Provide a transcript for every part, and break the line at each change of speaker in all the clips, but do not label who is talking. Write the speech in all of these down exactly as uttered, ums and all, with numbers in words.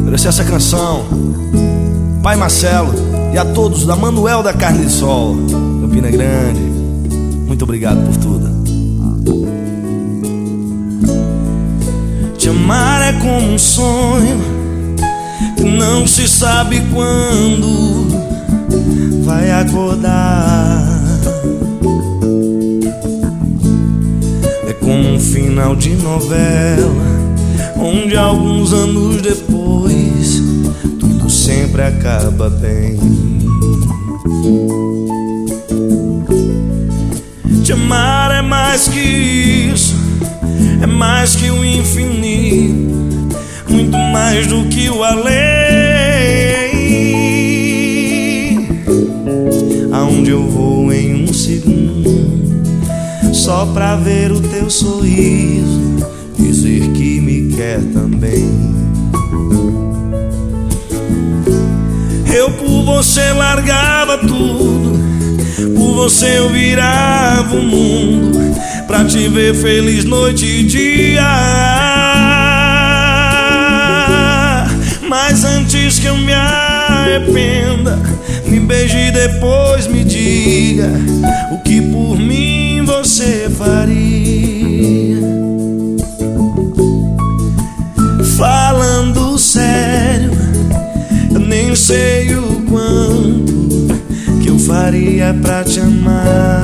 oferecer essa canção Pai Marcelo e a todos da Manuel da Carne de Sol, Campina Grande. Muito obrigado por tudo. Te amar é como um sonho que não se sabe quando vai acordar. É como um final de novela onde alguns anos depois tudo sempre acaba bem. Te amar é mais que isso, é mais que o infinito, muito mais do que o além. Aonde eu vou em um segundo, só pra ver o teu sorriso, dizer que me quer também. Eu por você largava tudo, por você eu virava o mundo, pra te ver feliz noite e dia. Mas antes que eu me arrependa, me beije e depois me diga o que por mim você faria. Falando sério, eu nem sei o quanto que eu faria pra te amar.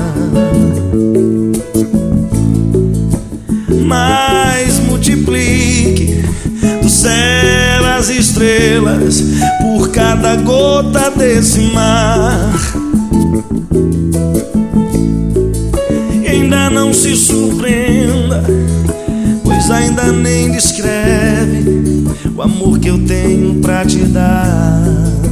Mas multiplique do céu as estrelas por cada gota desse mar. E ainda não se surpreenda, pois ainda nem descreve o amor que eu tenho pra te dar.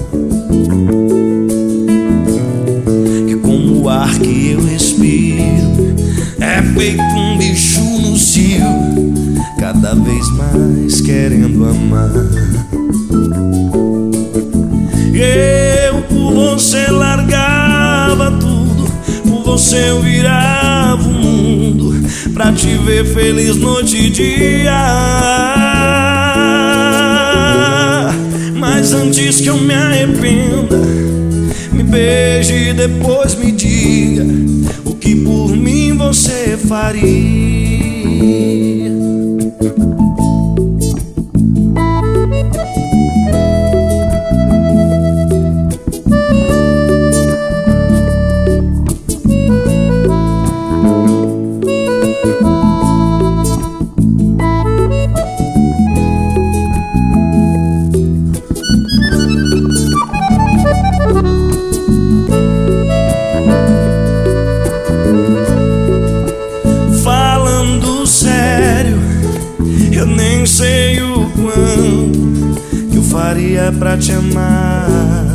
Que como o ar que eu respiro é feito um bicho no cio, cada vez mais querendo amar. Eu por você largava tudo, por você eu virava o mundo, pra te ver feliz noite e dia. Mas antes que eu me arrependa, me beije e depois me diga o que por mim você faria. Eu nem sei o quanto que eu faria pra te amar.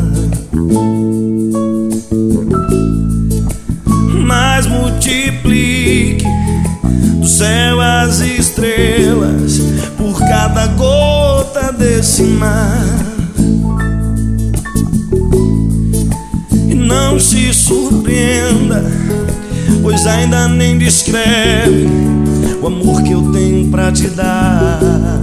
Mas multiplique do céu as estrelas por cada gota desse mar. E não se surpreenda, pois ainda nem descreve o amor que eu tenho pra te dar.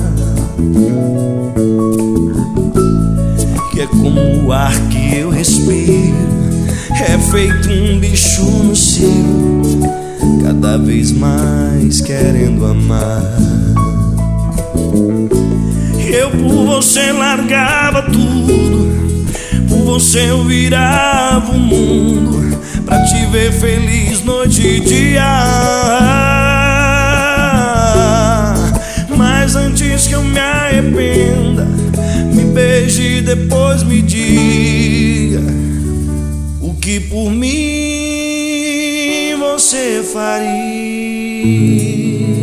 Que é como o ar que eu respiro, é feito um bicho no cio, cada vez mais querendo amar. Eu por você largava tudo, por você eu virava o mundo, pra te ver feliz noite e dia. Mas antes que eu me arrependa, me beije e depois me diga o que por mim você faria.